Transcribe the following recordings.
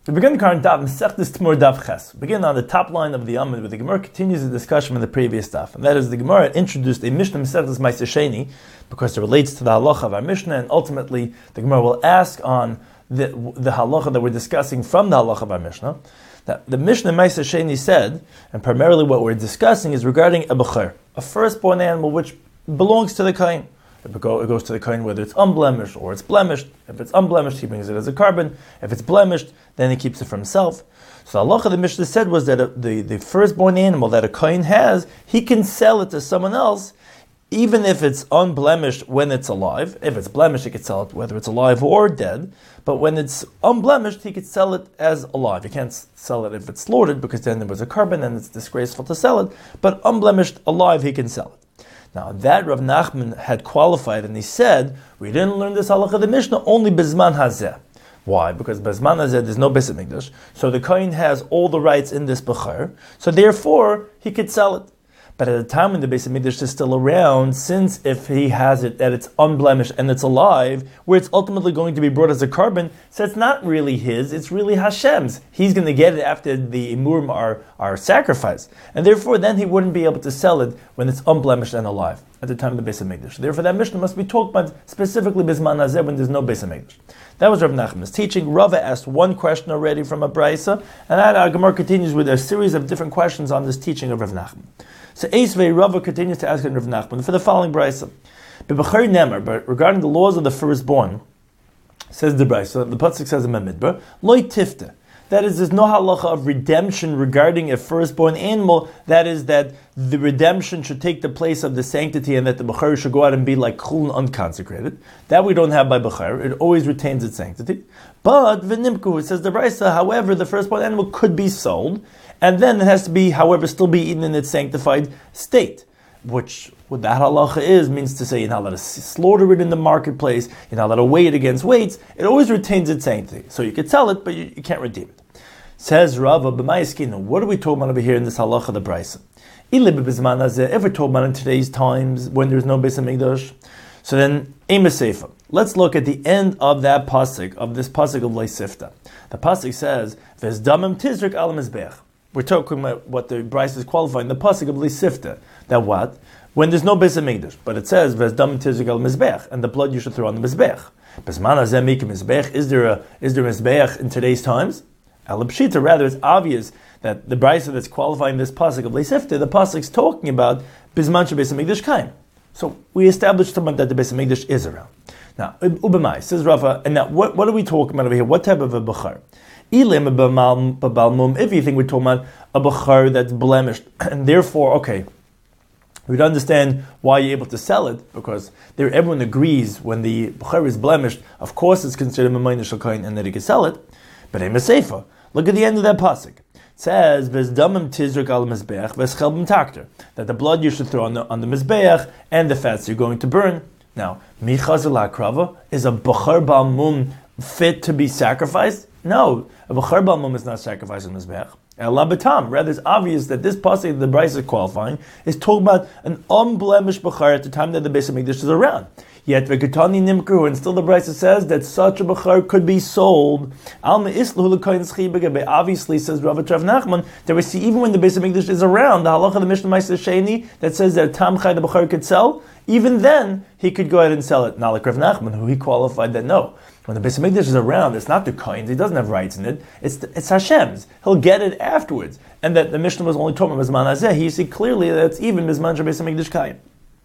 We begin the current daf, Mesechtes Tmur Daf Ches. Begin on the top line of the Amud, where the Gemara continues the discussion from the previous daf, and that is the Gemara introduced a Mishnah Mesechtes Ma'aser Sheni because it relates to the halacha of our Mishnah, and ultimately the Gemara will ask on the halacha that we're discussing from the halacha of our Mishnah. That the Mishnah Ma'aser Sheni said, and primarily what we're discussing is regarding a bechor, a firstborn animal which belongs to the kohen. It goes to the kohen whether it's unblemished or it's blemished. If it's unblemished, he brings it as a carbon. If it's blemished, then he keeps it for himself. So the halacha the Mishnah said was that the firstborn animal that a kohen has, he can sell it to someone else, even if it's unblemished when it's alive. If it's blemished, he could sell it whether it's alive or dead. But when it's unblemished, he could sell it as alive. He can't sell it if it's slaughtered, because then there was a carbon and it's disgraceful to sell it. But unblemished, alive, he can sell it. Now that Rav Nachman had qualified, and he said, we didn't learn this halacha of the Mishnah only Bizman Hazeh. Why? Because Bizman Hazeh there's no Beis Hamikdash, so the kohen has all the rights in this bechor, so therefore he could sell it. But at the time when the Beis Hamikdash is still around, since if he has it that it's unblemished and it's alive, where it's ultimately going to be brought as a carbon, so it's not really his, it's really Hashem's. He's going to get it after the imurim are sacrificed. And therefore then he wouldn't be able to sell it when it's unblemished and alive at the time of the Beis Hamikdash. Therefore that Mishnah must be talked about specifically Bizman Hazeh when there's no Beis Hamikdash. That was Rav Nachman's teaching. Rava asked one question already from a Braisa, and our Gemara continues with a series of different questions on this teaching of Rav Nachman. So Eisvei Rava continues to ask Rav Nachman for the following Braisa. B'Bechor Nemer, but regarding the laws of the firstborn, says the Braisa, the pasuk says in Midbar, Loi Tifte. That is, there's no halacha of redemption regarding a firstborn animal. That is, that the redemption should take the place of the sanctity, and that the bechor should go out and be like chulun, unconsecrated. That we don't have by bechor. It always retains its sanctity. But v'nimku, it says the Braisa, however, the firstborn animal could be sold, and then it has to be, however, still be eaten in its sanctified state. Which, what that halacha is, means to say you're not allowed to slaughter it in the marketplace, you're not allowed to weigh it against weights, it always retains its sanctity. So you could sell it, but you can't redeem it. Says Rava, what are we talking about over here in this halacha of the Braisa? If we're talking about in today's times, when there's no Beis Hamikdash, so then, Amos Seifa. Let's look at the end of that pasuk, of this pasuk of Leisifta. The pasuk says, V'ez damim tizrik al mizbech. We're talking about what the Braisa is qualifying, the pasuk of Leisifta. That what? When there's no Beis Hamikdash, but it says V'ez damim tizrik al mizbech, and the blood you should throw on the mizbech. Bizman hazeh mikim mizbech. Is there mizbech in today's times? Alapshita, rather, it's obvious that the Braisa that's qualifying this pasuk of Leisifta, the pasuk's talking about Bizman sheBeis Hamikdash kaim. So we established that the Beis Hamikdash is around. Now, Ubamai says Rafa, and now what are we talking about over here? What type of a bechor? If you think we're talking about a bechor that's blemished, and therefore, okay, we'd understand why you're able to sell it, because everyone agrees when the bechor is blemished, of course it's considered Mamayna Shel Kohen and that he can sell it. But a Seifa, look at the end of that pasuk. It says, "V'zdamim tizrak al mizbeach v'schelbim takter," that the blood you should throw on the mizbeach and the fats you're going to burn. Now, michazil hakrava, is a bechor bal mum fit to be sacrificed? No, a bechor bal mum is not sacrificed on mizbeach. Ela b'tam. Rather, it's obvious that this pasuk the Braisa is qualifying is talking about an unblemished bechor at the time that the Beis Hamikdash is around. Yet v'ketani nimkru, and still the Braisa says that such a bechor could be sold. Alma islu l'koyin schibagabe. Obviously, says Rav Nachman, that we see even when the Beis Hamikdash is around, the halacha of the Mishnah Ma'aser Sheni that says that tam chai the bechor could sell. Even then, he could go ahead and sell it. Not like Rav Nachman, who he qualified that no. When the Beis Hamikdash is around, it's not the kohen's, he doesn't have rights in it, it's Hashem's. He'll get it afterwards. And that the Mishnah was only talking about Bizman Hazeh, he see clearly that it's even Bizman sheBeis Hamikdash kaim.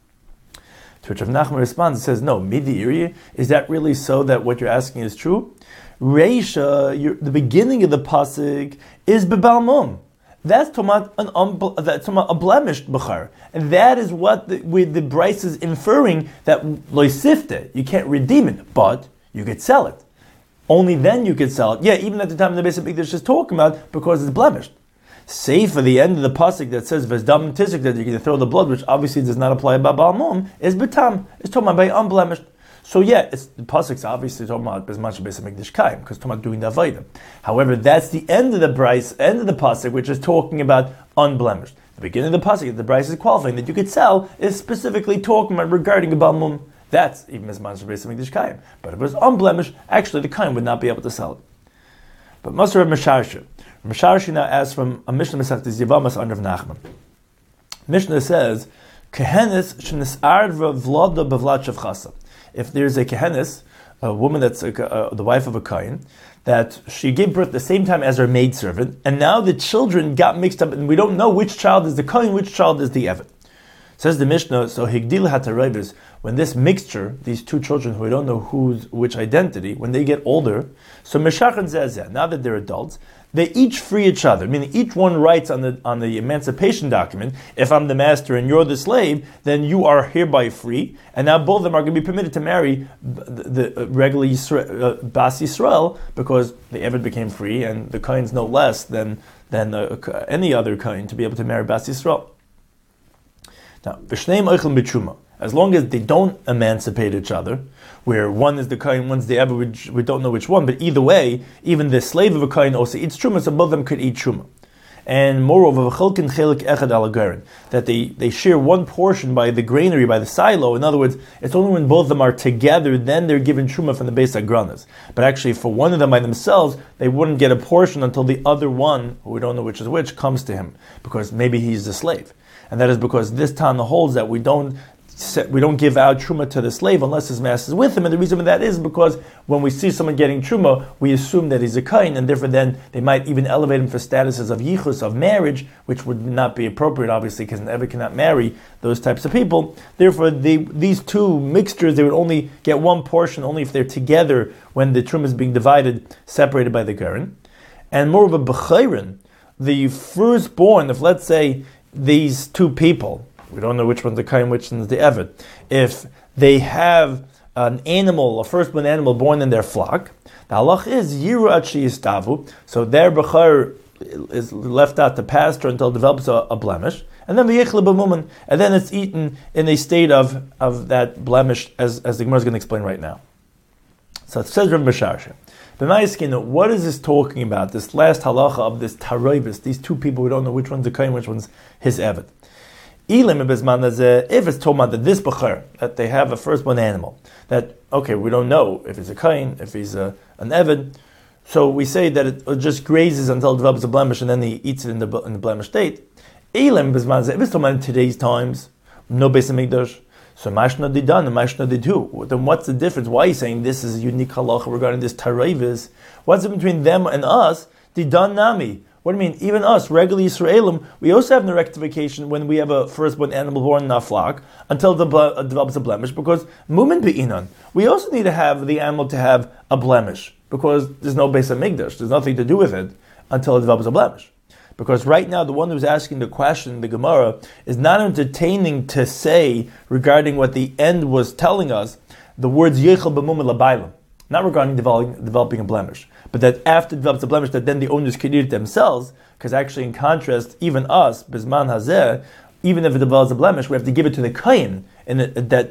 To which Rav Nachman responds and says, no, midi iri, is that really so that what you're asking is true? Reisha, the beginning of the pasuk is bebal mum. That's talking about a blemished bechor. And that is what the Braisa is inferring, that loisifte, you can't redeem it, but you could sell it. Only then you could sell it. Yeah, even at the time the Beis Hamikdash is talking about, because it's blemished. Say for the end of the pasuk that says V'zdam Tizrik, that you can throw the blood, which obviously does not apply about Baal Mum, is B'tam. It's talking about by unblemished. So yeah, the pasuk's obviously talking about Bizman sheBeis Hamikdash kaim, because it's talking about doing the avodah. However, that's the end of the Braisa, end of the pasuk, which is talking about unblemished. The beginning of the pasuk, the Braisa is qualifying that you could sell, is specifically talking about regarding a Baal Mum. That's even Bizman sheBeis Hamikdash kaim. But if it was unblemished, actually the kaim would not be able to sell it. But Maser Rav Misharsha. Misharsha now asks from a Mishnah Masechtas Yevamos under Rav Nachman. Mishnah says, Kehenis shenis'ardva v'lada b'vlad shavchasa. If there's a kehenis, a woman that's the wife of a kohen, that she gave birth at the same time as her maidservant, and now the children got mixed up, and we don't know which child is the kohen, which child is the eved. Says the Mishnah, so higdil hatarayvus, when this mixture, these two children who we don't know who's which identity, when they get older, so meshachan zezeh, now that they're adults, they each free each other, meaning each one writes on the emancipation document, if I'm the master and you're the slave, then you are hereby free, and now both of them are going to be permitted to marry the regular Bas Yisrael, because the Eved became free, and the Kohen's no less than any other Kohen to be able to marry Bas Yisrael. Now, V'shneim oichel b'tshuma, as long as they don't emancipate each other, where one is the Kohen, one's the Eved, we don't know which one, but either way, even the slave of a Kohen also eats Truma, so both of them could eat Truma. And moreover, v'cholkin chelik echad al agarin, that they share one portion by the granary, by the silo. In other words, it's only when both of them are together, then they're given Truma from the Beis Hagranas. But actually, for one of them by themselves, they wouldn't get a portion until the other one, who we don't know which is which, comes to him, because maybe he's the slave. And that is because this Tana holds that we don't give out Truma to the slave unless his master is with him. And the reason for that is because when we see someone getting Truma, we assume that he's a Kohen, and therefore then they might even elevate him for statuses of Yichus, of marriage, which would not be appropriate, obviously, because an Eved cannot marry those types of people. Therefore, these two mixtures, they would only get one portion, only if they're together when the Truma is being divided, separated by the Gerin. And more of a B'chayrin, the firstborn, if let's say these two people, we don't know which one's the Kohen, which one's the Eved, if they have an animal, a firstborn animal born in their flock, the halach is Yiru ad sheyistavu, so their Bechar is left out to pasture until it develops a blemish, and then v'yichle b'mumen, and then it's eaten in a state of that blemish, as the Gemara is going to explain right now. So it says Rav Misharsha. What is this talking about? This last halacha of this taroibus, these two people, we don't know which one's the Kohen, which one's his Eved. If it's told about that this Bechar, that they have a firstborn animal, that, okay, we don't know if he's a Kohen, if he's an Eved, so we say that it just grazes until it develops a blemish and then he eats it in the blemish state. If it's told about in today's times, no Beis HaMikdash, so mashna didan and mashna didu. Then what's the difference? Why are you saying this is a unique halacha regarding this tarevis? What's it between them and us? Didan nami. What do you mean? Even us, regular Yisraelim, we also have no rectification when we have a firstborn animal born in our flock until it develops a blemish, because mumin be'inan. We also need to have the animal to have a blemish, because there's no Beis HaMikdash. There's nothing to do with it until it develops a blemish. Because right now, the one who's asking the question, the Gemara, is not entertaining to say regarding what the end was telling us, the words Yechel b'mum l'baylam, not regarding developing a blemish, but that after it develops a blemish, that then the owners can eat it themselves, because actually in contrast, even us, Bizman Hazeh, even if it develops a blemish, we have to give it to the Kohen in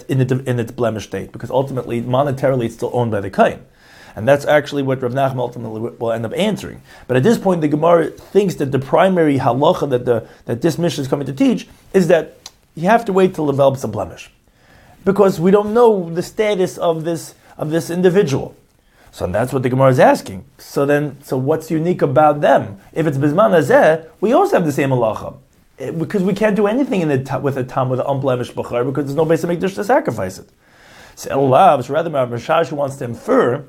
its blemish state, because ultimately, monetarily, it's still owned by the Kohen. And that's actually what Rav Nachman ultimately will end up answering. But at this point, the Gemara thinks that the primary halacha that this Mishnah is coming to teach is that you have to wait till it develops a blemish, because we don't know the status of this individual. So that's what the Gemara is asking. So what's unique about them? If it's Bizman Hazeh, we also have the same halacha, because we can't do anything with a tam with an unblemished bachar, because there's no Beis HaMikdash to sacrifice it. So rather, Rav Misharsha wants to infer.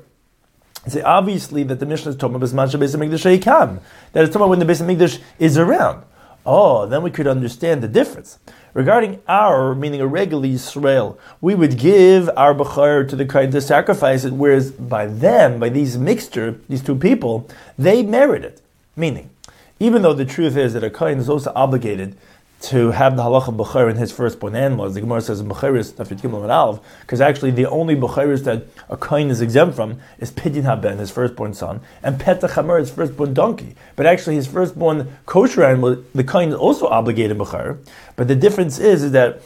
Say obviously that the Mishnah is talking about Beis HaMikdash Sheikam, that it's talking about when the Beis HaMikdash is around. Oh, then we could understand the difference. Regarding our, meaning a regular Yisrael, we would give our Bechar to the Kohen to sacrifice it, whereas by these two people, they merit it. Meaning, even though the truth is that a Kohen is also obligated to have the halacha b'chayr in his firstborn animal, as the Gemara says in B'chayris, because actually the only b'chayris that a kohen is exempt from is Pidyon haben, his firstborn son, and Petach Hamor, his firstborn donkey. But actually his firstborn kosher animal, the kohen is also obligated b'chayr. But the difference is that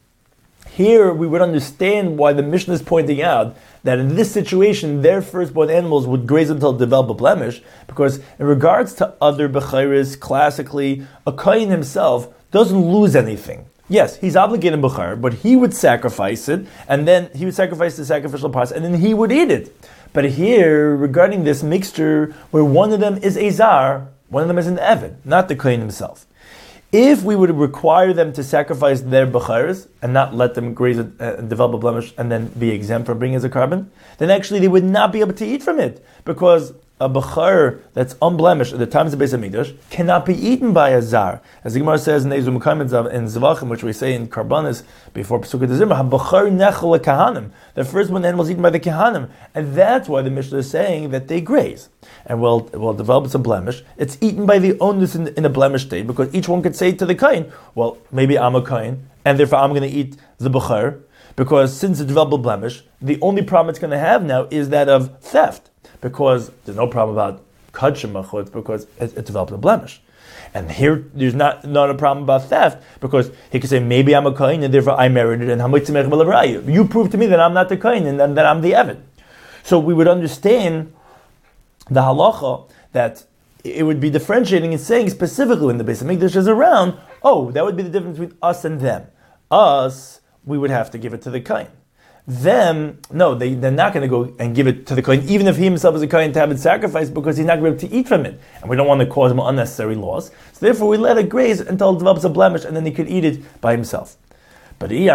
here we would understand why the Mishnah is pointing out that in this situation, their firstborn animals would graze until it develop a blemish, because in regards to other b'chayris, classically, a kohen himself doesn't lose anything. Yes, he's obligated b'char, but he would sacrifice it, and then he would sacrifice the sacrificial parts, and then he would eat it. But here, regarding this mixture, where one of them is a zar, one of them is an Eved, not the Kohen himself. If we would require them to sacrifice their Becharis and not let them graze and develop a blemish and then be exempt from bringing as a carbon, then actually they would not be able to eat from it, because a Bechar that's unblemished at the times of Beis HaMikdash cannot be eaten by a Zar. As the Gemara says in Ezra Mekayim in Zvachim, which we say in Karbanis before Pesukah Dezimra, HaBechar nechel kahanim. The first one animal is eaten by the Kahanim. And that's why the Mishnah is saying that they graze. And well, develops a blemish. It's eaten by the owners in a blemish state, because each one could say to the Kain, well, maybe I'm a Kain, and therefore I'm going to eat the Bechar, because since it developed a blemish, the only problem it's going to have now is that of theft. Because there's no problem about kachim machutz, because it developed a blemish. And here, there's not a problem about theft, because he could say, maybe I'm a kohen, and therefore I merited it, and you prove to me that I'm not the kohen, and that I'm the Eved. So we would understand the halacha that it would be differentiating and saying specifically when the Beis HaMikdash is around, that would be the difference between us and them. Us, we would have to give it to the kohen. Them, no, they're not going to go and give it to the Kohen, even if he himself is a Kohen, to have it sacrificed, because he's not going to be able to eat from it. And we don't want to cause him unnecessary loss. So therefore we let it graze until it develops a blemish, and then he could eat it by himself. But so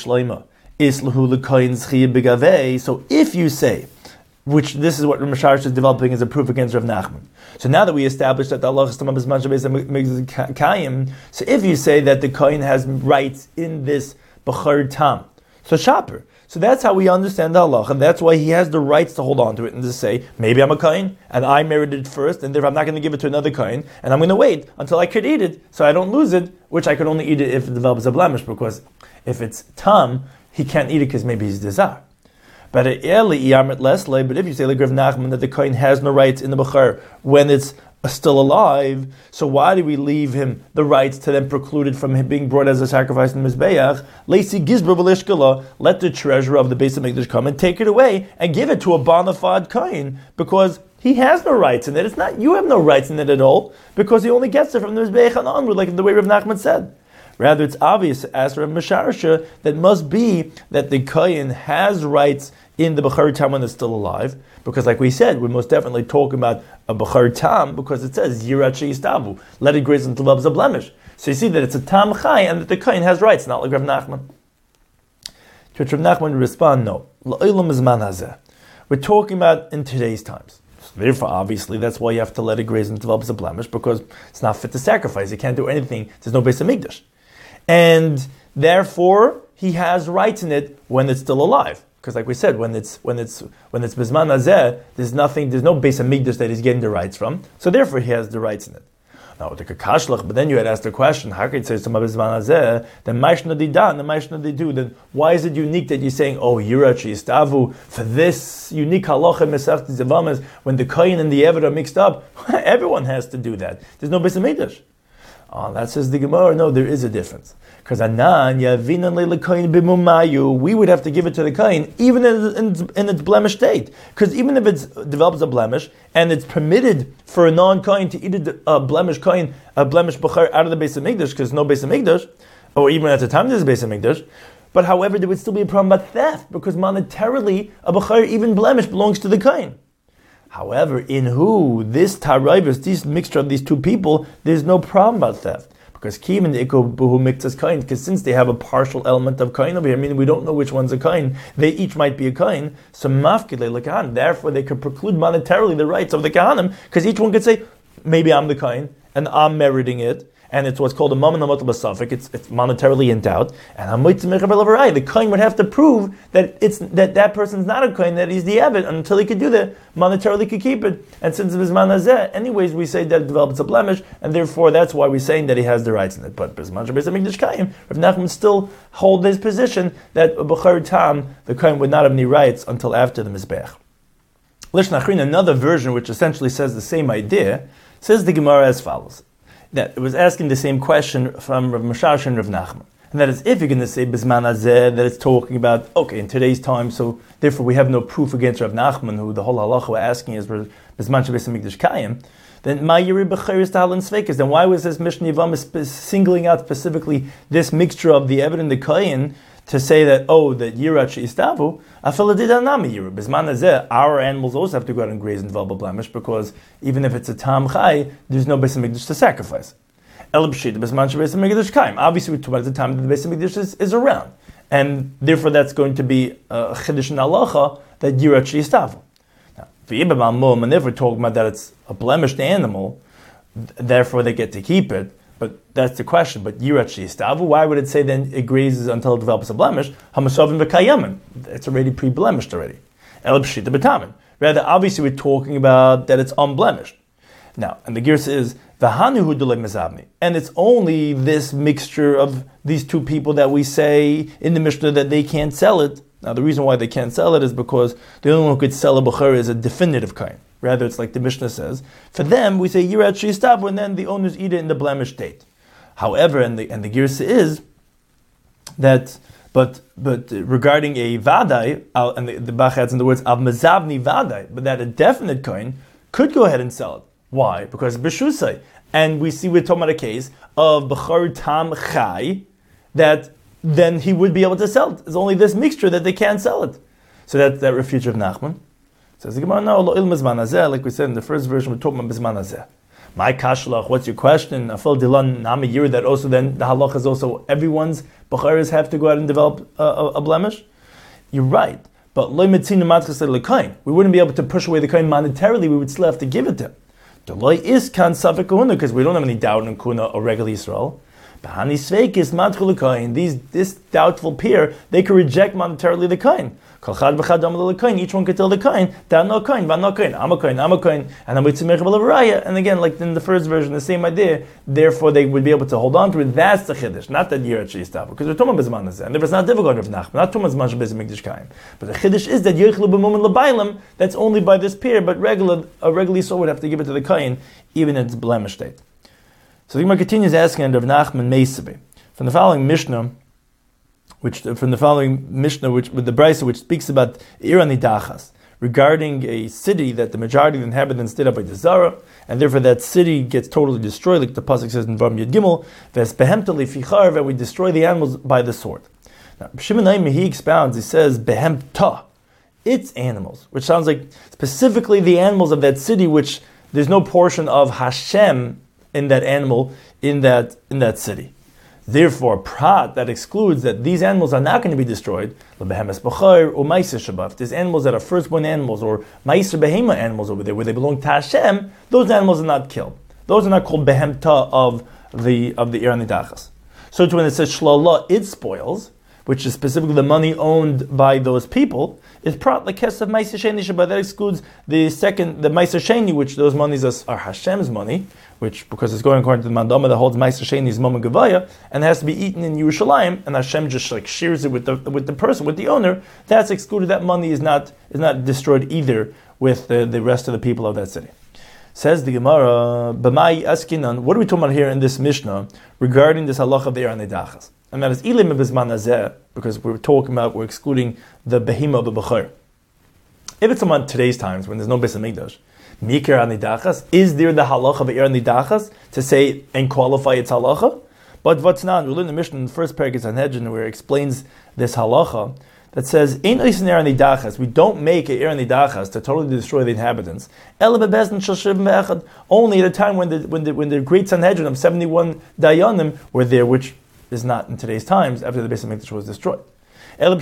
if you say, which this is what Ramasharish is developing as a proof against Rav Nachman. So now that we established that the Allah is Kayim, so if you say that the Kohen has rights in this Bechar Tam, so Shaper. So that's how we understand the halacha, and that's why he has the rights to hold on to it and to say, maybe I'm a kohen, and I merited it first, and therefore I'm not going to give it to another kohen, and I'm going to wait until I could eat it, so I don't lose it, which I could only eat it if it develops a blemish, because if it's tam, he can't eat it because maybe he's desire. But if you say like Rav Nachman that the kohen has no rights in the bechar when it's still alive, so why do we leave him the rights to then preclude it from him being brought as a sacrifice in the Mizbeach? Leisi gizber v'lishkala, let the treasurer of the Beis HaMikdash come and take it away and give it to a bona fide kohen, because he has no rights in it. It's not, you have no rights in it at all, because he only gets it from the Mizbeach and onward, like the way Rav Nachman said. Rather, it's obvious, as Rav Masharsha, that must be that the kohen has rights in the Bechar Tam when it's still alive, because like we said, we're most definitely talking about a Bechar Tam, because it says, Yirat Sheyistavu, let it graze until develops a blemish. So you see that it's a Tam Chai, and that the kohen has rights, not like Rav Nachman. To which Rav Nachman would respond, no. L'olam zman hazeh. We're talking about in today's times. So therefore, obviously, that's why you have to let it graze until develops a blemish, because it's not fit to sacrifice. You can't do anything. There's no Beis HaMikdash. And therefore, he has rights in it when it's still alive. Because, like we said, when it's Bizman Hazeh, there's no Beis HaMikdash that he's getting the rights from. So therefore, he has the rights in it. Now, the Kakashlach, but then you had asked the question, how can you say some Bizman Hazeh? Then Maishna Didan, then Maishna Didu. Then why is it unique that you're saying, Yirachi Istavu, for this unique halacha Mesach Tzivamas, when the Kohen and the Eved are mixed up? Everyone has to do that. There's no Beis HaMikdash. That says the Gemara, no, there is a difference. Because we would have to give it to the kohen even in its blemished state. Because even if it develops a blemish and it's permitted for a non-kohen to eat a blemished kohen, a blemished bechar out of the Beis HaMikdash, because no Beis HaMikdash, or even at the time there's a Beis HaMikdash, but however there would still be a problem about theft, because monetarily a bechar even blemished belongs to the kohen. However, in this tarayvus, this mixture of these two people, there's no problem about theft. Because kim and iko buhu mixas kain, because since they have a partial element of kain over here, meaning we don't know which one's a kain, they each might be a kain, so mafkile lekahan, therefore they could preclude monetarily the rights of the kahanim, because each one could say, maybe I'm the kain, and I'm meriting it, and it's what's called a mammon amatul basafik, it's monetarily in doubt, and the kohen would have to prove that that person's not a kohen, that he's the Eved, until he could do that, monetarily could keep it. And since it was manazeh, anyways, we say that it develops a blemish, and therefore that's why we're saying that he has the rights in it. But Bisman Shabbos Hamikdash Kayim, Rav Nachman still hold his position that a Bechar Tam, the kohen would not have any rights until after the Mizbeach. Lishna Achrin, another version which essentially says the same idea, says the Gemara as follows. That it was asking the same question from Rav Mashash and Rav Nachman. And that is, if you're going to say Bisman Hazeh, that it's talking about, in today's time, so therefore we have no proof against Rav Nachman, who the whole halacha we're asking is Bisman Shabbos Hamikdash Kayim, then Ma Yiri B'Cheres Tahal and Sveikas, then why was this Mishnah Yivam singling out specifically this mixture of the Eved and the Kohen, to say that, that Yirat She'istavu, Afiladidinami Yiru. Bisman Hazeh, our animals also have to go out and graze and develop a blemish, because even if it's a Tam Chai, there's no Beis HaMikdash to sacrifice. El B'shita, Bisman Shebeis HaMikdash Kaim. Obviously, we're talking about the time that the Beis HaMikdash is around. And therefore, that's going to be a Chiddush in Halacha that Yirat She'istavu. Now, and if we're talking about that it's a blemished animal, therefore they get to keep it. But that's the question. But Yirat She'istavu, why would it say then it grazes until it develops a blemish? Hamasovim v'kayamin. It's already pre-blemished already. El b'shita b'tamin. Rather, obviously we're talking about that it's unblemished. Now, and the girsa is v'hanuhu d'lei mezavni. And it's only this mixture of these two people that we say in the Mishnah that they can't sell it. Now, the reason why they can't sell it is because the only one who could sell a b'chor is a definitive kind. Rather, it's like the Mishnah says. For them, we say Yirat She'istavu, and then the owners eat it in the blemished state. However, and the girsa is that, but regarding a vadai, and the Bach adds in the words av mezavni vadai, but that a definite coin could go ahead and sell it. Why? Because b'shusai, and we're talking about a case of b'chor tam chai, that then he would be able to sell it. It's only this mixture that they can't sell it. So that refutes Rav Nachman. Says the Gemara, no, lo il mizman hazeh, like we said in the first version, we're talking about mizman hazeh. My kashlach, what's your question? Afal dilan nami yir, that also then the halach is also everyone's b'charis have to go out and develop a blemish. You're right, but lo mitzinu matchas lekain. We wouldn't be able to push away the kain monetarily. We would still have to give it to him. The loy is kan safek kahuna, because we don't have any doubt in kuna or regular Yisrael. Bahani sveikis matchul lekain. This doubtful pair, they could reject monetarily the kain. Each one could tell the kohen, I'm a kohen, and again, like in the first version, the same idea. Therefore, they would be able to hold on to it. That's the chiddush, not that Yirat She'istavu, because we're talking about Bezman Hazeh, and therefore it's not difficult with Nachman, not talking about Beis HaMikdash Kaim. But the chiddush is that Yechlu b'Mumin l'Bailam, that's only by this pair, but a regular Yisrael would have to give it to the kohen, even in its blemished state. So the Gemara continues asking Rav Nachman Meisebe from the following Mishnah. From the following Mishnah, with the Brisa, which speaks about Irani Dachas, regarding a city that the majority of the inhabitants did up by the Zara, and therefore that city gets totally destroyed, like the pasuk says in Vam Yud Gimel, Ves behemta lifichar, that we destroy the animals by the sword. Now, Shimon Naimi, he expounds, he says behemta, it's animals, which sounds like specifically the animals of that city, which there's no portion of Hashem in that animal in that city. Therefore, prat, that excludes that these animals are not going to be destroyed. Lebehemes b'chor or ma'aser shabbat. There's animals that are firstborn animals or ma'aser behema animals over there where they belong to Hashem. Those animals are not killed. Those are not called behemta of the Irani Dachas. So when it says shlala, it spoils, which is specifically the money owned by those people, is prat lekes of ma'aser sheni shabbat. That excludes the ma'aser sheni, which those monies are Hashem's money, which, because it's going according to the Mandama that holds Ma'aser Sheni's Mama Gevaya, and has to be eaten in Yerushalayim, and Hashem just like shears it with the person, with the owner, that's excluded. That money is not destroyed either with the rest of the people of that city. Says the Gemara, B'mai Askinan, what are we talking about here in this Mishnah regarding this halacha of the Irani Dachas? And that is Ilim Bezman Hazeh, because we're excluding the behima of the b'chor. If it's on today's times when there's no Beis HaMikdash, Mikir Anidachas, is there the halacha of Ir Anidachas to say and qualify its halacha? But what's not? We learn the Mishnah in the first parak of Sanhedrin where it explains this halacha that says, "Ein oisin Ir Anidachas." We don't make Ir Anidachas to totally destroy the inhabitants. Ela bebezdin shel shivim ve'echad. Only at a time when the great Sanhedrin of 71 dayanim were there, which is not in today's times after the Beis HaMikdash was destroyed. Rather,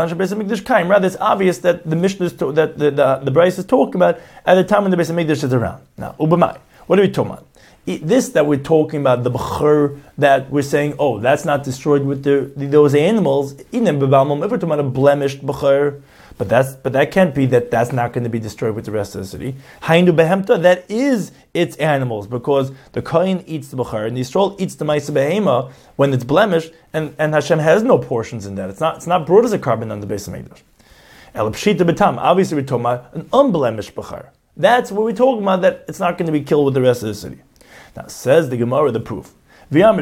it's obvious that the Mishnah that the Brisa is talking about at the time when the Beis HaMikdash is around. Now, ubamai, what are we talking about? This that we're talking about, the b'chor, that we're saying, that's not destroyed with those animals. If we're talking about a blemished b'chor, but that can't be that's not going to be destroyed with the rest of the city. Hainu behemta, that is its animals, because the kohen eats the b'chor and the Yisrael eats the ma'aser behema when it's blemished, and Hashem has no portions in that. It's not brought as a carbon on the Beis HaMikdash. El pshita b'tam, obviously we're talking about an unblemished b'chor. That's what we're talking about, that it's not going to be killed with the rest of the city. Now says the Gemara, the proof. Now,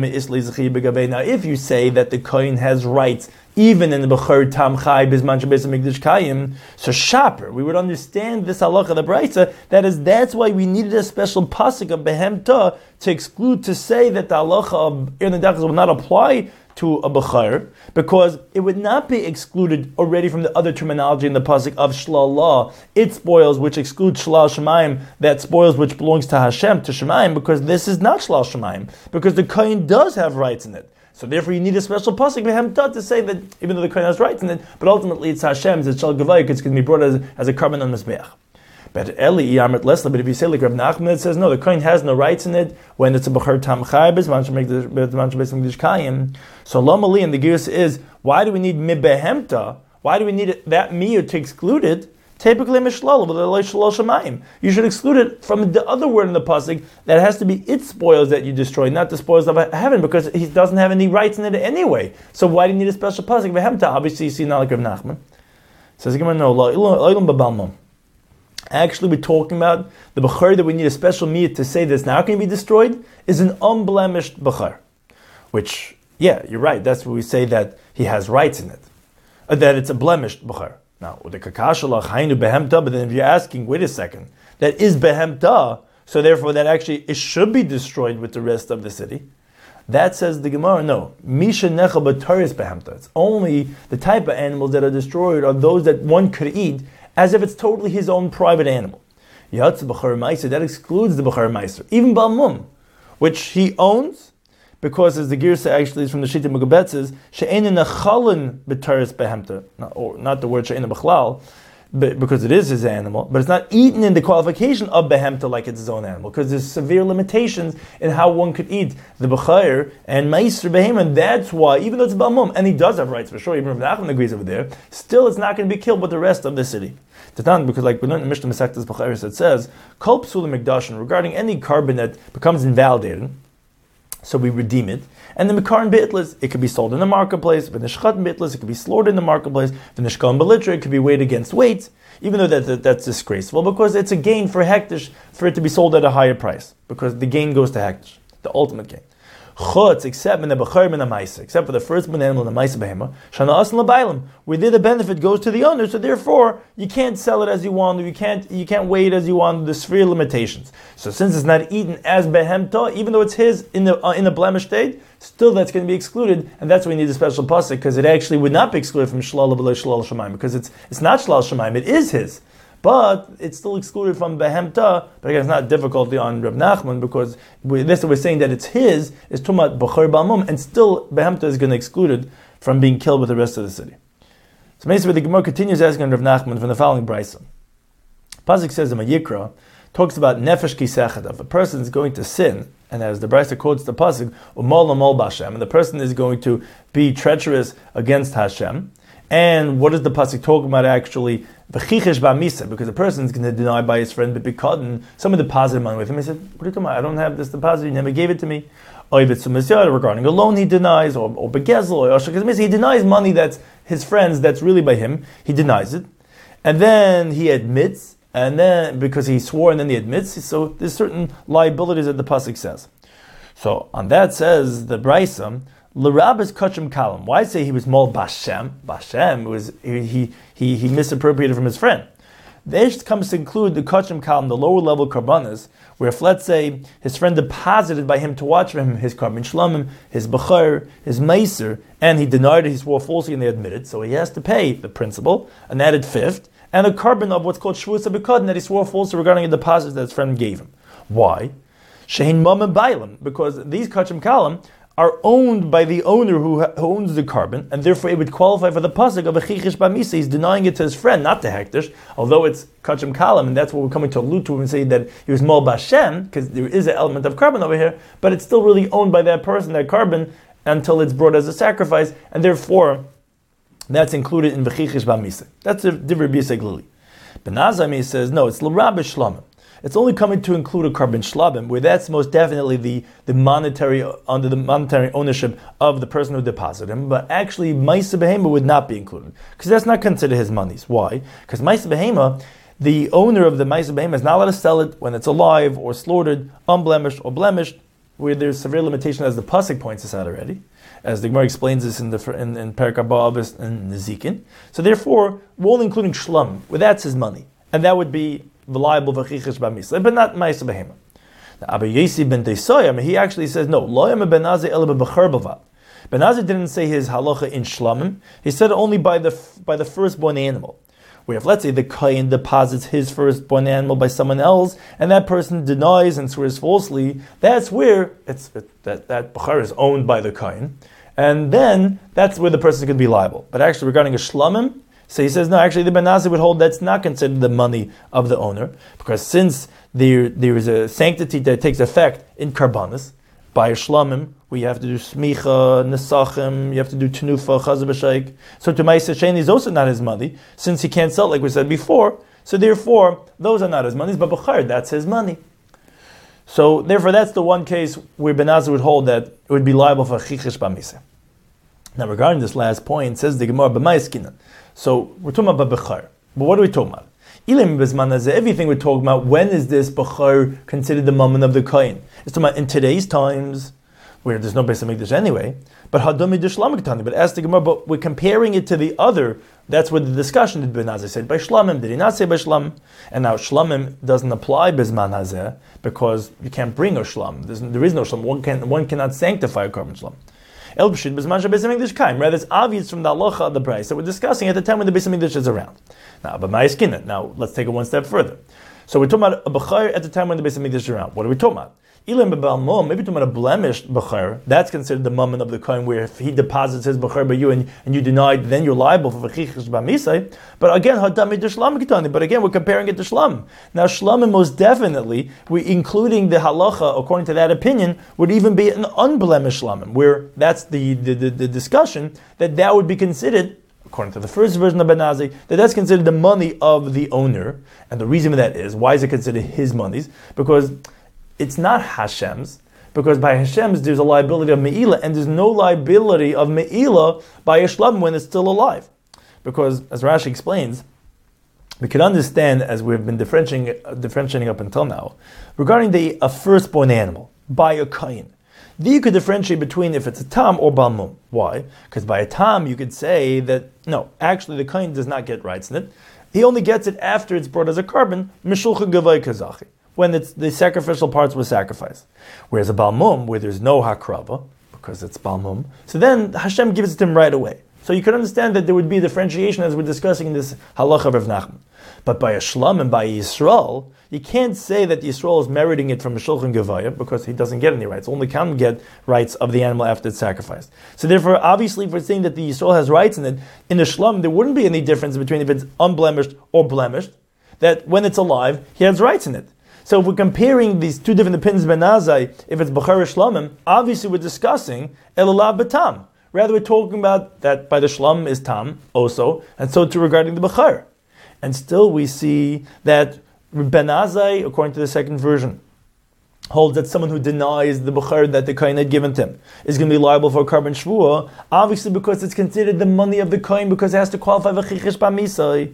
if you say that the kohen has rights even in the b'chor tam chai bizman shebeis hamikdash kayim, so shaper, we would understand this halacha the brayta. That's why we needed a special pasuk of behemta to exclude, to say that the halacha of Ir Nidachas will not apply to a b'char, because it would not be excluded already from the other terminology in the pasuk of shlala. It spoils, which excludes shlal shemaim, that spoils which belongs to Hashem, to shemaim, because this is not shlal shemaim, because the kohen does have rights in it. So therefore you need a special pasuk behemta to say that even though the kohen has rights in it, but ultimately it's Hashem's, it's shal gavayik, it's going to be brought as a carbon on mizbeach. But Eli Yamrit Lesla, but if you say like Rav Nachman, it says no, the kohen has no rights in it when it's a b'char tam chai b'zman. So Lomali and the Gius is, why do we need mibehemta? Why do we need that miyut to exclude it? Typically mishlal shamayim. You should exclude it from the other word in the pasuk that has to be its spoils that you destroy, not the spoils of heaven, because he doesn't have any rights in it anyway. So why do you need a special pasuk behemta? Obviously, you see not like Rav Nachman. Says no. Actually, we're talking about the b'char that we need a special miyut to say that's not going to be destroyed is an unblemished b'char. Which, yeah, you're right. That's what we say that he has rights in it. That it's a blemished b'char. Now, the kakashalach hainu behemta, but then if you're asking, wait a second, that is behemta, so therefore that actually it should be destroyed with the rest of the city. That says the Gemara, no. Misha nechal b'taris behemta. It's only the type of animals that are destroyed are those that one could eat as if it's totally his own private animal. Yatz b'char meiser, that excludes the b'char meiser. Even balmum, which he owns, because as the Girsa actually is from the Shita Megabetz says, she'ein nechalin b'taris behemta, or not the word she'ein b'chlal, because it is his animal, but it's not eaten in the qualification of behemta like it's his own animal, because there's severe limitations in how one could eat the b'chayr and meiser behem, and that's why, even though it's balmum, and he does have rights for sure, even if Nachman agrees over there, still it's not going to be killed with the rest of the city. Because like we learned in Mishnah Masechtas B'chayros, it says, Kol psulim mikdashin, regarding any carbon that becomes invalidated, so we redeem it, and the mikarin beitlas, it could be sold in the marketplace, v'nishchat beitlas, it could be slaughtered in the marketplace, v'nishkan belitra, it could be weighed against weight, even though that's disgraceful, because it's a gain for hektish for it to be sold at a higher price, because the gain goes to hektish, the ultimate gain. Chutz, except in the b'chayr min ha'maisa, except for the firstborn animal in the maisa behema, shana asin l'baylim, where there the benefit goes to the owner, so therefore you can't sell it as you want, you can't weigh it as you want. The severe limitations. So since it's not eaten as behemta, even though it's his in the blemished state, still that's going to be excluded, and that's why we need a special pasuk, because it actually would not be excluded from shlal b'lo shlal shemaim, because it's not shlal shemaim, it is his. But it's still excluded from behemta. But again, it's not difficulty on Reb Nachman, because this we're saying that it's his is tumat b'chor b'amum, and still behemta is going to exclude it from being killed with the rest of the city. So basically, the Gemara continues asking Reb Nachman from the following brisa. Pasuk says in Vayikra, talks about nefesh kisechad. If a person is going to sin, and as the brisa quotes the pasuk, umal amal b'Hashem, and the person is going to be treacherous against Hashem. And what is the pasuk talking about actually? Because the person is going to deny by his friend B'Bikadin some of the positive money with him. He said, what are you talking about? I don't have this deposit, you never gave it to me. Regarding a loan he denies, or Begezel, or Yoshak, he denies money that's his friend's, that's really by him. He denies it. And then he admits, and then because he swore and then he admits, so there's certain liabilities that the pasuk says. So on that says the Brisa, L'Rabbis Kachim Kalam. Why say he was Mol Bashem? Bashem was he misappropriated from his friend. This comes to include the Kachim Kalam, the lower level karbanas, where if let's say his friend deposited by him to watch for him his carbon shlamim, his b'char, his meiser, and he denied it, he swore falsely, and they admitted, so he has to pay the principal, an added fifth, and a carbon of what's called shvuas b'kadin, that he swore falsely regarding a deposit that his friend gave him. Why? Shehin mamim bailam, because these Kachim Kalam are owned by the owner who owns the carbon, and therefore it would qualify for the pasuk of a chichish b'misa. He's denying it to his friend, not to hektish, although it's kachim kalam, and that's what we're coming to allude to when we say that he was mol bashem, because there is an element of carbon over here, but it's still really owned by that person, that carbon, until it's brought as a sacrifice, and therefore that's included in v'chichish b'misa. That's the Divrei B'Yisei Glili. Ben Azami says, no, it's l'rabish shlamim. It's only coming to include a carbon shlabim, where that's most definitely the monetary, under the monetary ownership of the person who deposited him, but actually Maisa Behema would not be included, because that's not considered his monies. Why? Because Maisa Behema, the owner of the Maisa Behema is not allowed to sell it when it's alive or slaughtered, unblemished or blemished, where there's severe limitation, as the pasuk points us out already, as the Gemara explains this in Perek Haba and Nezikin. So therefore, we're only including shlam, where that's his money, and that would be reliable v'chichish b'misla, but not ma'isa behema. Now, Abba Yesi ben Tesoyam, he actually says no. Lo yam ben nazeh ela b'bechar b'vad. Ben Azai didn't say his halacha in shlamim. He said it only by the firstborn animal. Where if, let's say, the kohen deposits his firstborn animal by someone else, and that person denies and swears falsely, that's where that bechar is owned by the kohen, and then that's where the person could be liable. But actually, regarding a shlamim, so he says, no, actually the Ben Azai would hold that's not considered the money of the owner, because since there is a sanctity that takes effect in karbanis, by a shlamim, where you have to do smicha, nesachim, you have to do tenufa, chazah b'shaik. So to Ma'aseh Sheni is also not his money, since he can't sell it, like we said before. So therefore, those are not his monies, but b'char, that's his money. So therefore, that's the one case where Ben Azai would hold that it would be liable for chichish b'miseh. Now regarding this last point, says the Gemara b'maiskinan. So we're talking about b'char. But what are we talking about? Everything we're talking about, when is this b'char considered the mammon of the kohen? It's talking about in today's times, where there's no Beis HaMikdash anyway, but hadami d'shlam. But ask the Gemara, but we're comparing it to the other, that's where the discussion did Ben Azai said, by shlamim, did he not say by shlam? And now shlamim doesn't apply bezman hazeh, because you can't bring a shlam. There is no shlam. One cannot sanctify a korban shlam. Rather, it's obvious from the halacha of the price that we're discussing at the time when the Beis HaMikdash is around. Now, let's take it one step further. So we're talking about a bechar at the time when the Beis HaMikdash is around. What are we talking about? Maybe we're talking about a blemished bechar. That's considered the mammon of the kohen, where if he deposits his bechar by you and you deny, then you're liable for v'chichish b'misai. But again, But again, we're comparing it to shlam. Now, shlamim most definitely, including the halacha, according to that opinion, would even be an unblemished shlamim, where that's the discussion that would be considered, according to the first version of Ben Azai, that's considered the money of the owner. And the reason for that is, why is it considered his monies? Because it's not Hashem's, because by Hashem's there's a liability of Me'ilah, and there's no liability of Me'ilah by a shlam when it's still alive. Because, as Rashi explains, we can understand, as we've been differentiating up until now, regarding a firstborn animal by a kohen. Then you could differentiate between if it's a tam or balmum. Why? Because by a tam you could say that, no, actually the kohen does not get rights in it. He only gets it after it's brought as a carbon, mishulcha gavai kazachi, when the sacrificial parts were sacrificed. Whereas a balmum, where there's no hakrava, because it's balmum, so then Hashem gives it to him right away. So you can understand that there would be a differentiation as we're discussing in this halacha of Rav Nachman. But by a shlam and by Yisrael, you can't say that Yisrael is meriting it from a shulchan gevaya, because he doesn't get any rights. Only can get rights of the animal after it's sacrificed. So therefore, obviously, if we're saying that the Yisrael has rights in it, in the shlam, there wouldn't be any difference between if it's unblemished or blemished, that when it's alive, he has rights in it. So if we're comparing these two different opinions, Ben Azai, if it's b'char or shlamim, obviously we're discussing elulav b'tam. Rather, we're talking about that by the shlam is tam also, and so too regarding the b'char. And still we see that Ben Azai, according to the second version, holds that someone who denies the bechar that the kohen had given to him is going to be liable for a carbon shvuah, obviously because it's considered the money of the kohen, because it has to qualify for chichish b'misai.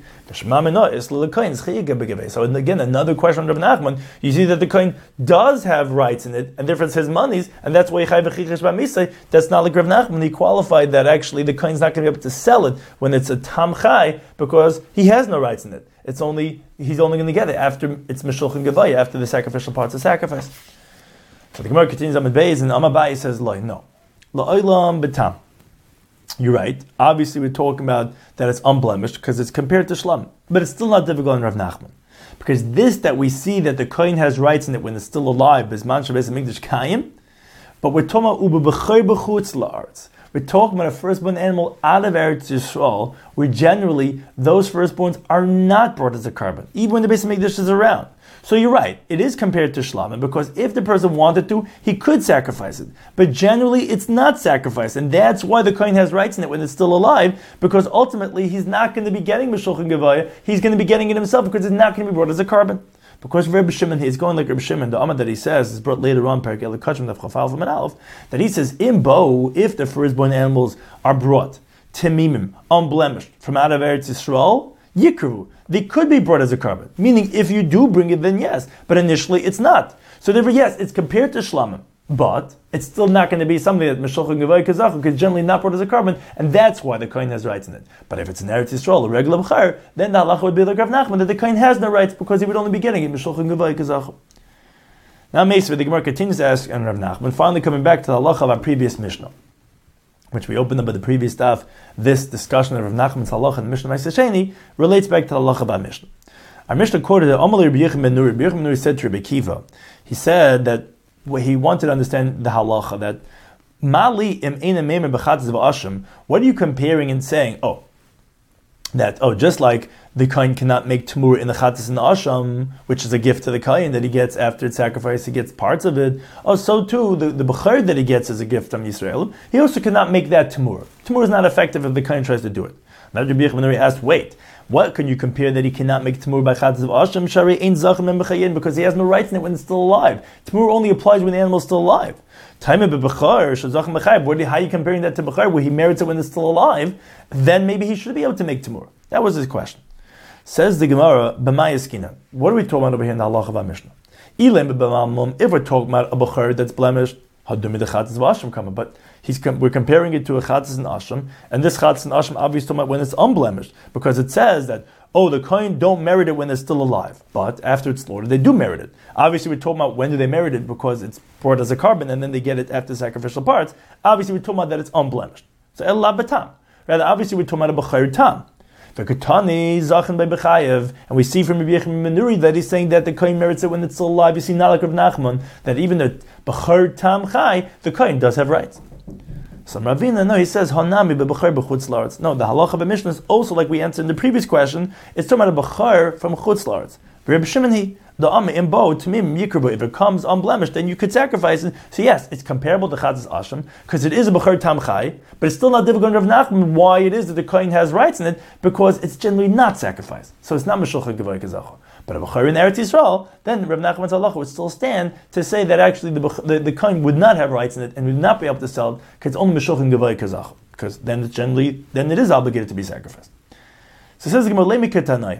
So again, another question of Rav Nachman, you see that the kohen does have rights in it, and therefore it's his monies, and that's why he chai v'chichish b'misai. That's not like Rav Nachman. He qualified that actually the kohen's not going to be able to sell it when it's a tam chai, because he has no rights in it. He's only going to get it after it's mishulchan gevaya, after the sacrificial parts are sacrificed. So the Gemara continues Amud Beis, and Amabai says, no. La'olam b'tam. You're right. Obviously, we're talking about that it's unblemished because it's compared to shlam. But it's still not difficult in Rav Nachman. Because this that we see that the kohen has rights in it when it's still alive, Bisman Shabbos Mikdash Kayim, but we're talking about Uba B'chai B'chutz La'aretz. We're talking about a firstborn animal out of Eretz Yisrael, where generally those firstborns are not brought as a carbon, even when the Beis HaMikdash is around. So you're right, it is compared to shlamim, because if the person wanted to, he could sacrifice it. But generally, it's not sacrificed, and that's why the kohen has rights in it when it's still alive, because ultimately he's not going to be getting Meshulchan Gevaya, he's going to be getting it himself, because it's not going to be brought as a carbon. Because Rabbi Shimon, he's going like Rabbi Shimon, the Amad that he says is brought later on, Perek El Kachim of Chafal from an Aleph, that he says, in Bo, if the firstborn animals are brought, Timimim, unblemished, from out of Eretz Yisrael, Yikru, they could be brought as a carbon. Meaning, if you do bring it, then yes. But initially, it's not. So therefore, yes, it's compared to Shlamim. But it's still not going to be something that Meshulchan Gevay Kazachu is generally not brought as a carbon, and that's why the kohen has rights in it. But if it's an Eretz Yisrael, a regular b'char, then the halacha would be like Rav Nachman, that the kohen has no rights because he would only be getting it Meshulchan Gevay Kazachu. Now, Meisvah, the Gemara continues to ask, and Rav Nachman, finally coming back to the halacha of our previous Mishnah. which we opened up at the previous daf, this discussion of Rav Nachman's halacha and Mishnah Ma'aser Sheni relates back to the halacha by Mishnah. Our Mishnah quoted that Amalei Rabbi Yochanan ben Nuri. Rabbi Yochanan ben Nuri said to Rabbi Kiva, he said that he wanted to understand the halacha, that Mali im eina meimer b'chatzis v'asham. What are you comparing and saying? Just like the kohen cannot make tamur in the chatzis and the asham, which is a gift to the kohen that he gets after its sacrifice, he gets parts of it. So too, the bechor that he gets as a gift from Yisrael, he also cannot make that tamur. Tamur is not effective if the kohen tries to do it. Now Rabbi Yochanan ben Nuri asked, wait, what can you compare that he cannot make tamur by chatzis of asham? Shari ein zachem and b'chayin, because he has no rights in it when it's still alive. Tamur only applies when the animal is still alive. How are you comparing that to bechor, where he merits it when it's still alive? Then maybe he should be able to make tamur. That was his question. Says the Gemara, b'mayaskina. What are we talking about over here in the halacha of our Mishnah? If we're talking about a bechor that's blemished, but we're comparing it to a chatzis and asham, and this chatzis and asham obviously talking about when it's unblemished, because it says that the kohen don't merit it when they're still alive, but after it's slaughtered, they do merit it. Obviously, we're talking about when do they merit it, because it's brought as a carbon, and then they get it after sacrificial parts. Obviously, we're talking about that it's unblemished. So, el batam. Rather, obviously, we're talking about a b'chayr tam. And we see from Rabbi Yochanan ben Nuri that he's saying that the kohen merits it when it's still alive. You see, not like Rav Nachman, that even the b'chayr tam chai, the kohen does have rights. Some Ravina, no, he says, Hanami b'bechor b'chutz la'aretz. No, the halacha of Mishnah is also like we answered in the previous question. It's talking about a bechor from chutz la'aretz. Rabbi Shimon, the amma in bo tamim yikrabu. If it comes unblemished, then you could sacrifice it. So yes, it's comparable to chatzis asham because it is a bechor tam chai, but it's still not difficult to Rav Nachman why it is that the kohen has rights in it, because it's generally not sacrificed. So it's not meshulchan gevay kazacha. But a bechor in Eretz Yisrael, then Rav Nachman's halacha would still stand to say that actually the kohen would not have rights in it and would not be able to sell it because it's only meshulchan gevay kazacha, because then it is obligated to be sacrificed. So it says the Gemara, Lemi ketanai.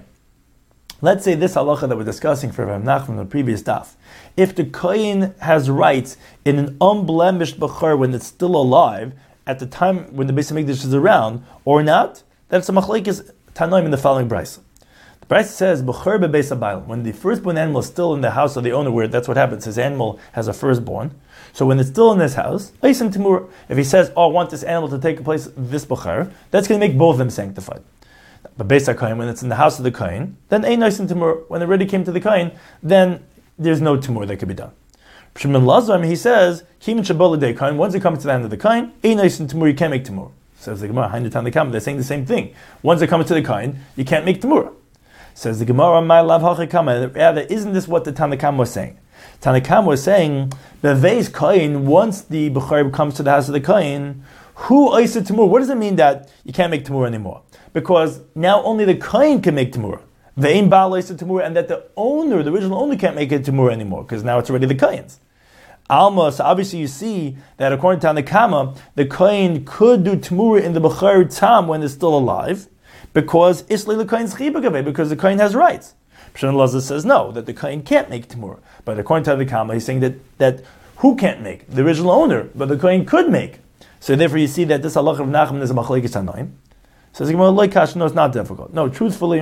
Let's say this halacha that we're discussing for Rav Nachman in the previous daf. If the kohen has rights in an unblemished bechor when it's still alive, at the time when the Beis Hamikdash is around, or not, that's a machlekes tanoim in the following brayso. The brayso says, bechor bebeis habayil, when the firstborn animal is still in the house of the owner, where that's what happens, his animal has a firstborn. So when it's still in this house, eisim timur, if he says, I want this animal to take place this bechor, that's going to make both of them sanctified. But Beis HaKohen, when it's in the house of the Kohen, then ein noisim timur. When it already came to the Kohen, then there's no timur that could be done. Shimon Lazar, he says, Kimin Shabbat L'dei Kohen, once it comes to the hand of the Kohen, ein noisim timur, you can't make timur. Says the Gemara, they're saying the same thing. Once it comes to the Kohen, you can't make timur. Says the Gemara, my love hachikama. Rather, isn't this what the Tanakam was saying? Tanakam was saying, Beveis Kohen, once the Bechor comes to the house of the Kohen, who oiseh timur? What does it mean that you can't make timur anymore? Because now only the kohen can make tamura. Ve'in ba'al oiseh tamura, and that the owner, the original owner, can't make it tamura anymore, because now it's already the kohen's. Alma, so obviously you see that according to Tanakama, the kohen could do tamura in the bechor tam when it's still alive, because islay the kohen's chibagave, because the kohen has rights. Pshan Lazar says no, that the kohen can't make tamura. But according to Tanakama, he's saying that who can't make? The original owner, but the kohen could make. So therefore you see that this halacha of Nachman is a machlekes tanoim. Says no, it's not difficult. No, truthfully,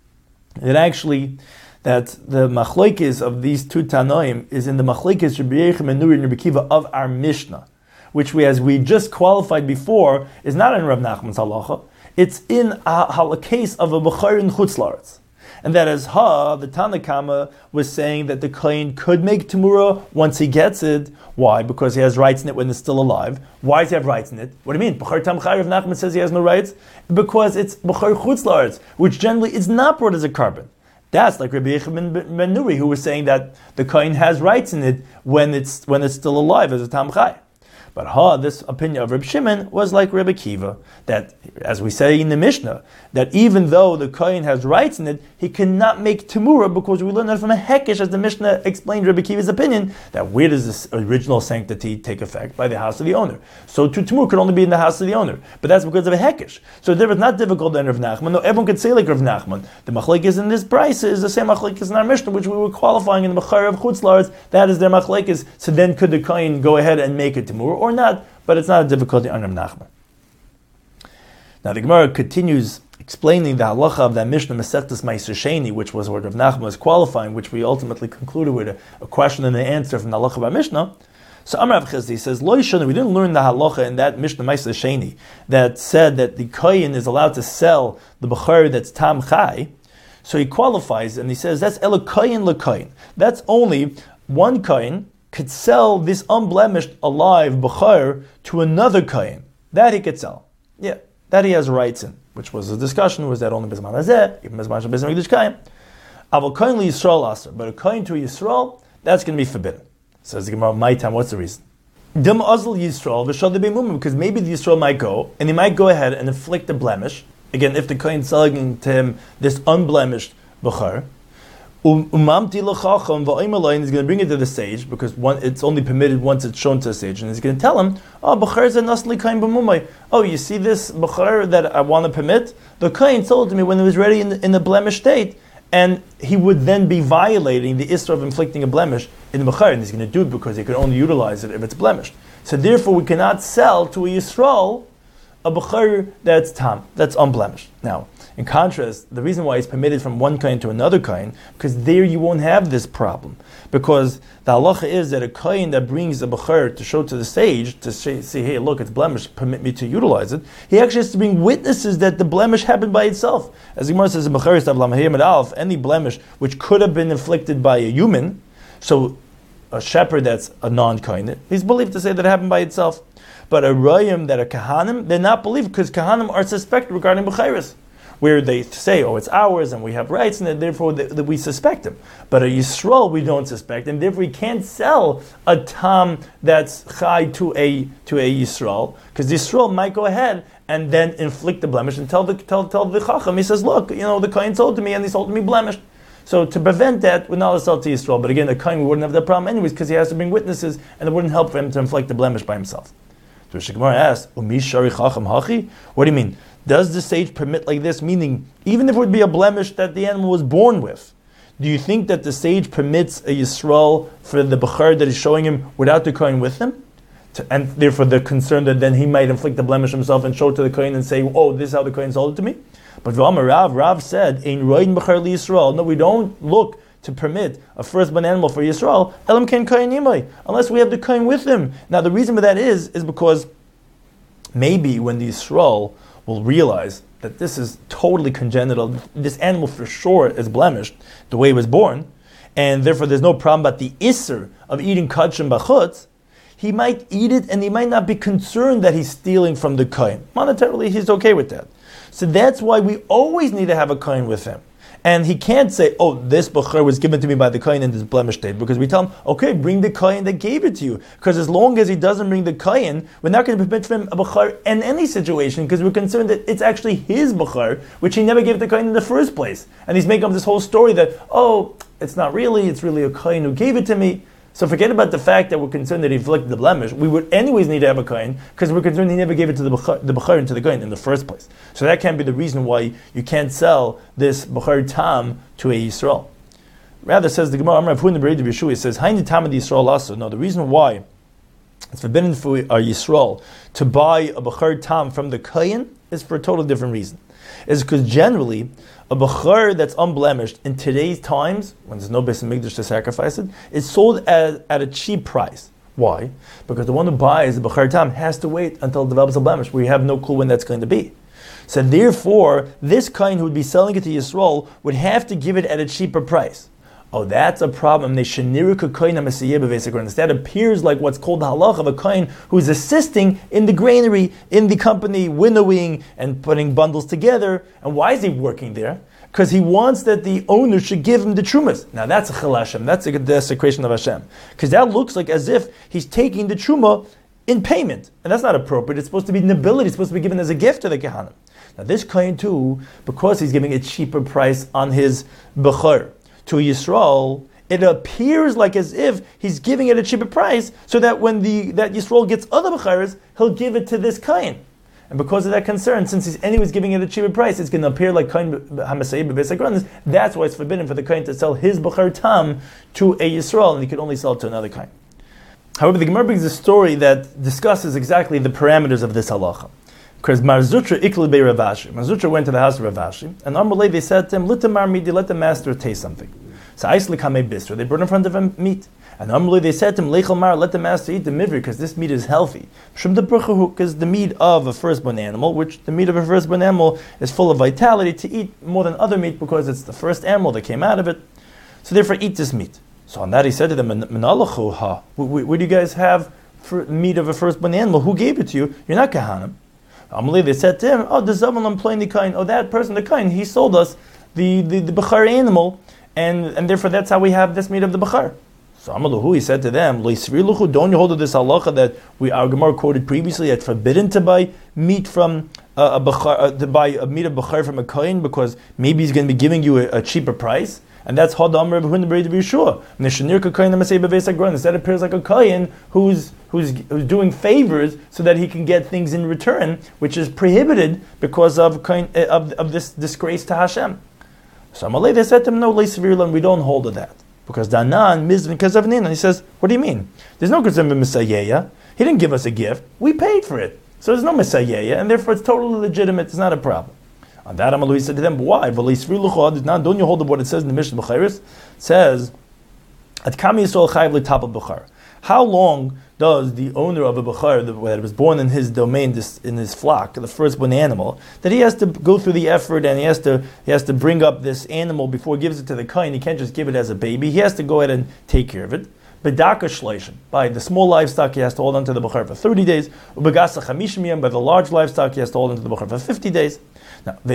it actually, that the machlekes of these two tanoim is in the machlekes Rabbi Yochanan ben Nuri and Rabbi Kiva of our Mishnah, which as we just qualified before, is not in Rav Nachman's halacha. It's in a case of a bechor in chutz la'aretz. And that is the Tanakama was saying that the kohen could make tamura once he gets it. Why? Because he has rights in it when it's still alive. Why does he have rights in it? What do you mean? Bechor tam chai, Rav Nachman says he has no rights? Because it's bechor chutz la'aretz, which generally is not brought as a carbon. That's like Rabbi Yochanan ben Nuri, who was saying that the kohen has rights in it when it's still alive as a tam chai. But this opinion of Reb Shimon was like Rebbe Kiva, that, as we say in the Mishnah, that even though the Kohen has rights in it, he cannot make Tamura, because we learn that from a Hekesh, as the Mishnah explained Rebbe Kiva's opinion, that where does this original sanctity take effect? By the house of the owner. So Tamur could only be in the house of the owner, but that's because of a Hekesh. So it's not difficult than Rav Nachman. No, everyone could say like Rav Nachman. The machlekes in this price is the same machlekes in our Mishnah, which we were qualifying in the Bechor of Chutz La'aretz. That is their machlekes. So then could the Kohen go ahead and make a Tamur or not? But it's not a difficulty on Rav Nachman. Now the Gemara continues explaining the halacha of that Mishnah Masechtas Ma'aser Sheni, which was what Rav Nachman was qualifying, which we ultimately concluded with a question and an answer from the halacha of our Mishnah. So Amar Rav Chizdi says, Lo Yishana, we didn't learn the halacha in that Mishnah Ma'aseh Sheni that said that the kohen is allowed to sell the bechor that's tam chai. So he qualifies and he says that's ela kohen lekohen. That's only one kohen could sell this unblemished alive bechor to another kohen. That he could sell. Yeah, that he has rights in. Which was a discussion, was that only Bezman Hazeh, even Bezman Bezman Mikdash Kayim. Aval kohen li Yisrael aser, but a kohen to Yisrael, that's going to be forbidden. Says the Gemara, my time, what's the reason? Dim azl Yisrael v'shad b'mumim, because maybe the Yisrael might go, and he might go ahead and inflict a blemish. Again, if the kohen is selling to him this unblemished bechor, umamti l'chacham v'oimalayin is going to bring it to the sage, because it's only permitted once it's shown to the sage, and he's going to tell him, oh, bechor is a nasli kohen b'mumay. Oh, you see this bechor that I want to permit? The kohen sold to me when it was ready in the blemished state, and he would then be violating the isra of inflicting a blemish in the bechor, and he's going to do it because he can only utilize it if it's blemished. So therefore, we cannot sell to a Yisrael a bechor that's tam, that's unblemished. Now, in contrast, the reason why it's permitted from one kohen to another kohen, because there you won't have this problem. Because the halacha is that a kohen that brings a bechor to show to the sage, to say, hey, look, it's blemished, permit me to utilize it, he actually has to bring witnesses that the blemish happened by itself. As the Gemara says in Bechor Stav Lamahir Alf, any blemish which could have been inflicted by a human, so a shepherd that's a non-kohen, he's believed to say that it happened by itself. But a royim that are kahanim, they're not believed because kahanim are suspected regarding bechiris, where they say, oh, it's ours and we have rights, and therefore we suspect him. But a Yisrael we don't suspect, and therefore we can't sell a tam that's chai to a Yisrael, because the Yisrael might go ahead and then inflict the blemish and tell the chacham. He says, look, the kohen sold to me and he sold to me blemished. So to prevent that, we're not allowed to sell to Yisrael. But again, the kohen wouldn't have that problem anyways, because he has to bring witnesses, and it wouldn't help for him to inflict the blemish by himself. So Shemar asks, what do you mean? Does the sage permit like this? Meaning, even if it would be a blemish that the animal was born with, do you think that the sage permits a Yisrael for the bechor that is showing him without the kohen with him? And therefore they're concerned that then he might inflict the blemish himself and show it to the kohen and say, oh, this is how the kohen sold it to me? But Rav said, Ein roin bechor li Yisrael. No, we don't look to permit a firstborn animal for Yisrael, elam ken kohen yimai, unless we have the kohen with him. Now the reason for that is because maybe when the Yisrael will realize that this is totally congenital, this animal for sure is blemished, the way it was born, and therefore there's no problem about the isser of eating kachim b'chutz, he might eat it and he might not be concerned that he's stealing from the kohen. Monetarily, he's okay with that. So that's why we always need to have a kohen with him. And he can't say, oh, this bechor was given to me by the kohen in this blemished state, because we tell him, okay, bring the kohen that gave it to you. Because as long as he doesn't bring the kohen, we're not going to permit for him a bechor in any situation, because we're concerned that it's actually his bechor, which he never gave the kohen in the first place. And he's making up this whole story that, oh, it's not really, it's really a kohen who gave it to me. So forget about the fact that we're concerned that he inflicted the blemish. We would anyways need to have a kohen, because we're concerned he never gave it to the bechor and to the kohen in the first place. So that can't be the reason why you can't sell this bechor tam to a Yisrael. Rather, says the Gemara, Amar Rav Huna Bereid Yeshua, it says, Haini tam the Yisrael also. No, the reason why it's forbidden for a Yisrael to buy a bechor tam from the kohen is for a totally different reason. Is because generally, a bechor that's unblemished in today's times, when there's no Beis Hamikdash to sacrifice it, is sold at a cheap price. Why? Because the one who buys the bechor tam has to wait until it develops a blemish. We have no clue when that's going to be. So therefore, this kohen who would be selling it to Yisrael would have to give it at a cheaper price. Oh, that's a problem. That appears like what's called the halach of a kohen who is assisting in the granary, in the company, winnowing and putting bundles together. And why is he working there? Because he wants that the owner should give him the trumas. Now that's a chil Hashem. That's a desecration of Hashem. Because that looks like as if he's taking the truma in payment. And that's not appropriate. It's supposed to be nobility. It's supposed to be given as a gift to the kehanim. Now this kohen too, because he's giving a cheaper price on his bechor to Yisrael, it appears like as if he's giving it a cheaper price, so that when that Yisrael gets other becharas, he'll give it to this kohen. And because of that concern, since he's anyways giving it a cheaper price, it's going to appear like kohen hamasei b'beis hagranis. That's why it's forbidden for the kohen to sell his bechor tam to a Yisrael, and he can only sell it to another kohen. However, the Gemara brings a story that discusses exactly the parameters of this halacha. Because Mar Zutra ikli be Rav Ashi. Mar Zutra went to the house of Rav Ashi, and Amalei they said to him, "Litamar midi, let the master taste something." So Aisli kamei bisra, they brought in front of him meat. And normally they said to him, Leichel Mar, let the master eat the mivri, because this meat is healthy. Shum the Bruchahuk is the meat of a firstborn animal, which the meat of a firstborn animal is full of vitality to eat more than other meat because it's the first animal that came out of it. So therefore eat this meat. So on that he said to them, Menalachu ha, where do you guys have meat of a firstborn animal? Who gave it to you? You're not Kahanim. Amalei, they said to him, oh, the Zavalon playing the kain, oh, that person, the kain, he sold us the Bechar animal, and therefore that's how we have this meat of the Bechar. So Amaluhu, he said to them, don't you hold to this halacha that our Gemara quoted previously, that forbidden to buy meat from a Bechar, to buy a meat of Bechar from a kain because maybe he's going to be giving you a cheaper price? And that's Hadam Reb Hun B'Reid of Yeshua. Instead it appears like a kain who's doing favors so that he can get things in return, which is prohibited because of this disgrace to Hashem. So Amalei, they said to him, no, we don't hold to that. Because Danan, Mizvin, Kazavnin, and he says, what do you mean? There's no Kazavnin Messiah. He didn't give us a gift. We paid for it. So there's no Messiah, and therefore it's totally legitimate. It's not a problem. On that, Amalui said to them, why? Don't you hold to what it says in the Mishnah B'chairis? It says, how long does the owner of a Bechar that was born in his domain, in his flock, the firstborn animal, that he has to go through the effort and he has to bring up this animal before he gives it to the kain? He can't just give it as a baby. He has to go ahead and take care of it. Bedaka shleishim, by the small livestock, he has to hold on to the Bechar for 30 days. Ubegasa chamishim yom, by the large livestock, he has to hold on to the Bechar for 50 days. Now, if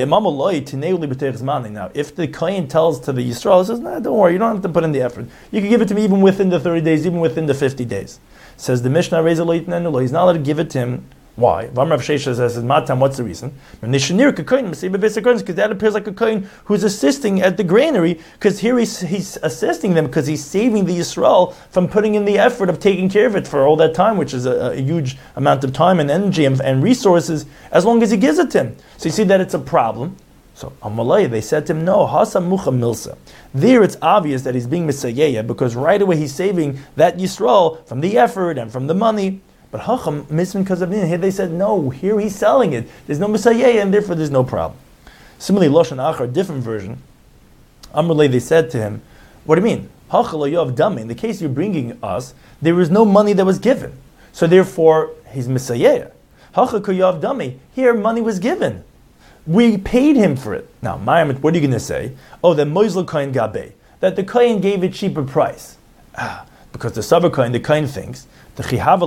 the Kohen tells to the Yisrael, he says, nah, don't worry, you don't have to put in the effort. You can give it to me even within the 30 days, even within the 50 days. Says the Mishnah, he's not allowed to give it to him. Why? Vamrav Shesha says, Matam, what's the reason? Because that appears like a Kohen who's assisting at the granary, because here he's assisting them because he's saving the Yisrael from putting in the effort of taking care of it for all that time, which is a huge amount of time and energy and resources, as long as he gives it to him. So you see that it's a problem. So Amalei, they said to him, no, Hasa Mucha Milsa. There it's obvious that he's being Messiah, because right away he's saving that Yisrael from the effort and from the money. But Hacham, Misvin Kazavnin, here they said, no, here he's selling it. There's no Messiah, and therefore there's no problem. Similarly, Loshan Achar, a different version, Amrulay, they said to him, what do you mean? Hachal Yov Dami, in the case you're bringing us, there was no money that was given. So therefore, he's Messiah. Hachal Yov Dami, here money was given. We paid him for it. Now, Mayam, what are you going to say? Oh, that Moisel Kohen Gabe, that the Kohen gave a cheaper price. Because the Savar Kohen, the Kohen thinks, oh,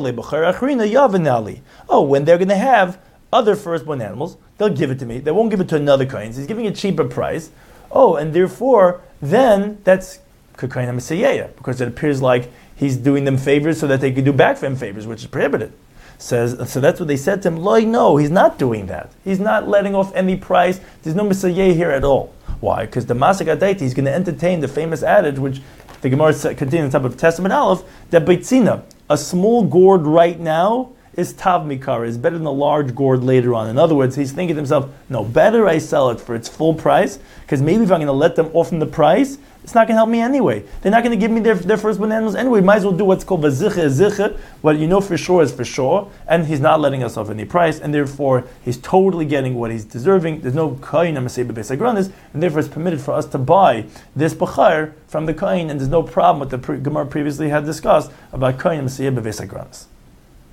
when they're going to have other firstborn animals, they'll give it to me. They won't give it to another Kohen. He's giving a cheaper price. Oh, and therefore, then that's Kohen HaMesiyah, because it appears like he's doing them favors so that they can do back for him favors, which is prohibited. So that's what they said to him. Loi, no, he's not doing that. He's not letting off any price. There's no Mesiyah here at all. Why? Because the Masik Adaiti is going to entertain the famous adage, which the Gemara contains on top of Testament Aleph, that Beitzina, a small gourd right now, is Tav Mikara, is better than a large gourd later on. In other words, he's thinking to himself, no, better I sell it for its full price, because maybe if I'm going to let them off from the price, it's not going to help me anyway. They're not going to give me their firstborn animals anyway. Might as well do what's called vazicha. What you know for sure is for sure, and he's not letting us off any price, and therefore he's totally getting what he's deserving. There's no kain amasei bebeis agranis, and therefore it's permitted for us to buy this bachar from the kain, and there's no problem with the Gemara previously had discussed about kain amasei bebeis agranis.